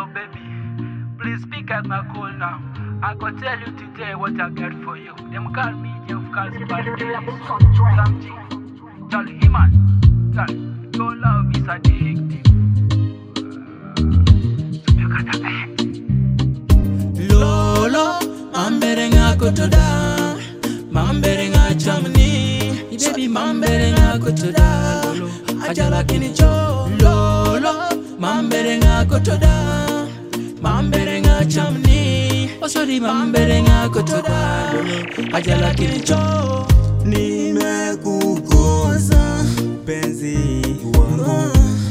baby, please pick up my call now. I go tell you today what I got for you. Them call me Jeff Something. Tell him man, tell your love is addictive. So you gotta act. Lolo, mamberenga kotoda, mamberenga chamni, baby mamberenga kotoda, ajala kinicho. Lolo, mamberenga kotoda, mamberenga chamni, osori mamberenga kotoda, ajala kinicho. Nimekukosa mpenzi wangu,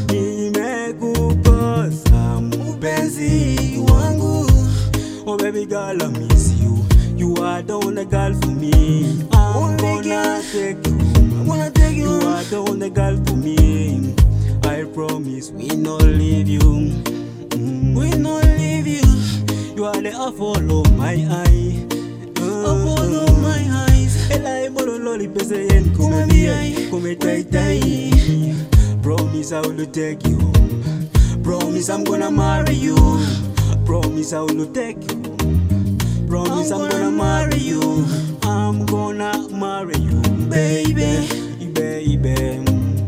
nimekukosa mpenzi wangu. Oh baby girl, I miss you. You are the only girl for me. I'm gonna take you. You are the only girl for me. I promise we not leave you. We not leave you. You are the apple of my eye. Apple of my eyes. Elai bolo loli pese yen come die, come tai tai. Promise I will take you. Promise I'm gonna marry you. Promise I will take you. Promise I'm gonna marry you. I'm gonna marry you, baby, baby,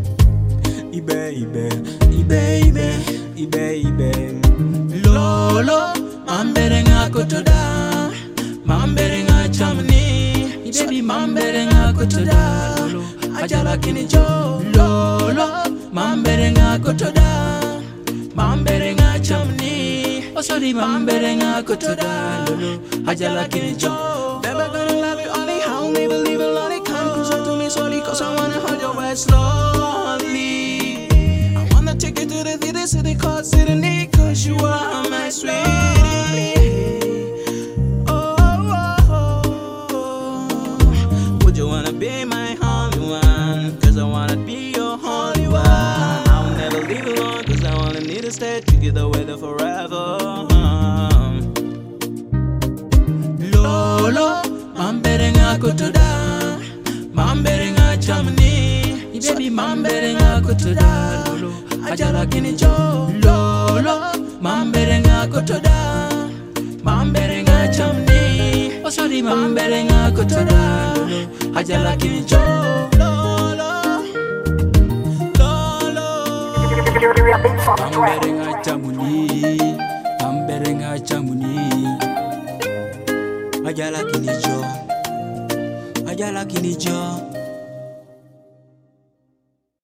baby, baby, baby. Lolo, mamberenga kotoda, mamberenga chamni, baby mamberenga kotoda, ajala kinicho. Lolo, mamberenga kotoda, mamberenga chamni, osori mamberenga kotoda, ajala kinicho. Never gonna love you only how, maybe leave it only come closer to me slowly, cause I wanna hold your waist slowly. I wanna take you to the city called Sydney, cause you are my sweetie. Oh, oh, oh. Would you wanna be my only one? Cause I wanna be your only one. I'll never leave you alone, cause I wanna need to stay together with you forever. Lolo, mamberenga kotoda, mamberenga chamni, baby mamberenga kotoda, ajala kinicho. Lolo, mamberenga kotoda, mamberenga chamni, osori mamberenga kotoda, ajala kinicho. Lolo, Lolo. Mamberenga chamuni, mamberenga chamuni. Ajala kinicho, ajala kinicho.